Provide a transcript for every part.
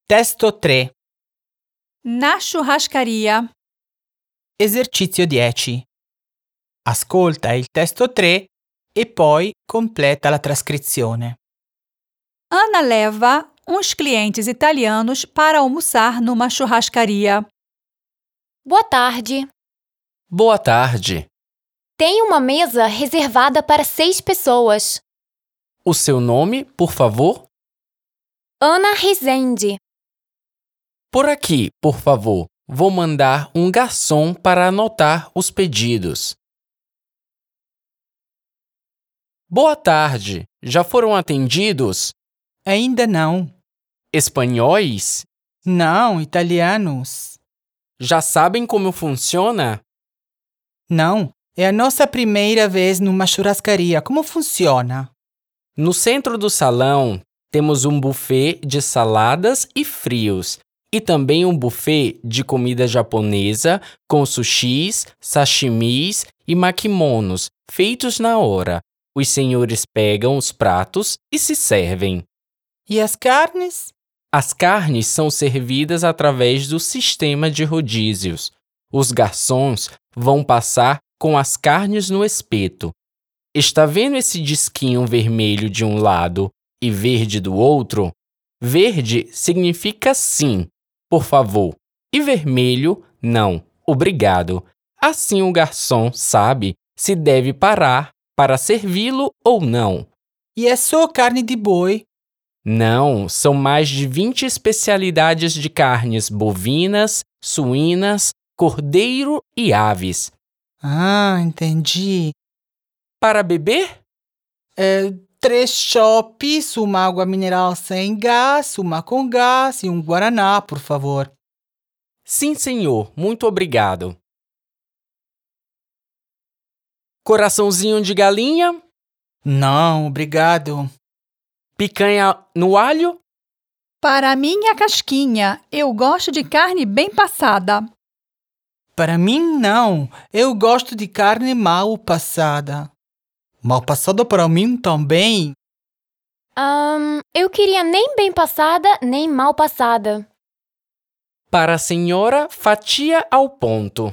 Testo 3. Na churrascaria. Esercizio 10. Ascolta il testo 3 e poi completa la trascrizione. Ana leva uns clientes italianos para almoçar numa churrascaria. Boa tarde. Boa tarde. Tem uma mesa reservada para 6 pessoas. O seu nome, por favor? Ana Rezende. Por aqui, por favor. Vou mandar um garçom para anotar os pedidos. Boa tarde. Já foram atendidos? Ainda não. Espanhóis? Não, italianos. Já sabem como funciona? Não, é a nossa primeira vez numa churrascaria. Como funciona? No centro do salão, temos um buffet de saladas e frios. E também um buffet de comida japonesa com sushis, sashimis e makimonos feitos na hora. Os senhores pegam os pratos e se servem. E as carnes? As carnes são servidas através do sistema de rodízios. Os garçons vão passar com as carnes no espeto. Está vendo esse disquinho vermelho de um lado e verde do outro? Verde significa sim, por favor, e vermelho, não, obrigado. Assim o garçom sabe se deve parar para servi-lo ou não. E é só carne de boi? Não, são mais de 20 especialidades de carnes bovinas, suínas, cordeiro e aves. Ah, entendi. Para beber? 3 chopes, uma água mineral sem gás, uma com gás e um guaraná, por favor. Sim, senhor. Muito obrigado. Coraçãozinho de galinha? Não, obrigado. Picanha no alho? Para mim, a casquinha. Eu gosto de carne bem passada. Para mim, não. Eu gosto de carne mal passada. Mal passada para mim também. Eu queria nem bem passada, nem mal passada. Para a senhora, fatia ao ponto.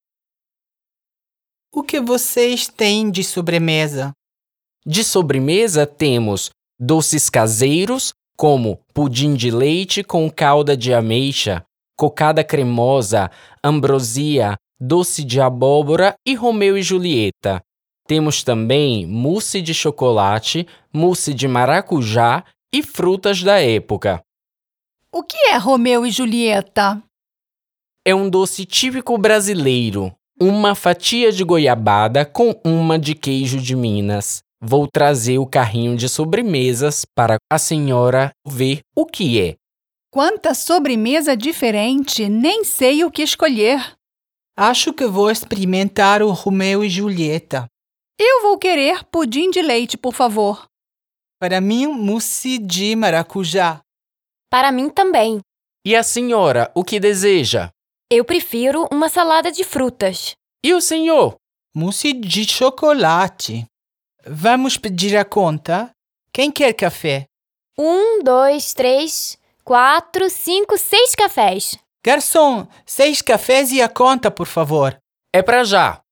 O que vocês têm de sobremesa? De sobremesa temos doces caseiros, como pudim de leite com calda de ameixa, cocada cremosa, ambrosia, doce de abóbora e Romeu e Julieta. Temos também mousse de chocolate, mousse de maracujá e frutas da época. O que é Romeu e Julieta? É um doce típico brasileiro. Uma fatia de goiabada com uma de queijo de Minas. Vou trazer o carrinho de sobremesas para a senhora ver o que é. Quanta sobremesa diferente, nem sei o que escolher. Acho que vou experimentar o Romeu e Julieta. Eu vou querer pudim de leite, por favor. Para mim, mousse de maracujá. Para mim também. E a senhora, o que deseja? Eu prefiro uma salada de frutas. E o senhor? Mousse de chocolate. Vamos pedir a conta? Quem quer café? 1, 2, 3, 4, 5, 6 cafés. Garçom, 6 cafés e a conta, por favor. É pra já.